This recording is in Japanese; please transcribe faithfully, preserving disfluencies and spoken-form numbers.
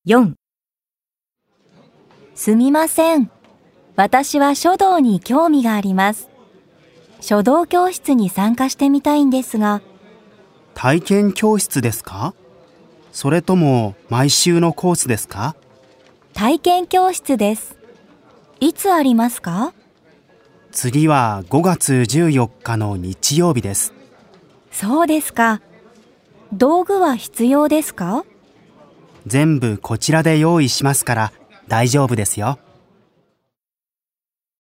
よん、すみません。私は書道に興味があります。書道教室に参加してみたいんですが。 体験教室ですか？それとも毎週のコースですか？ 体験教室です。いつありますか？ 次はごがつじゅうよっかの日曜日です。 そうですか。道具は必要ですか？ 全部こちらで用意しますから大丈夫ですよ。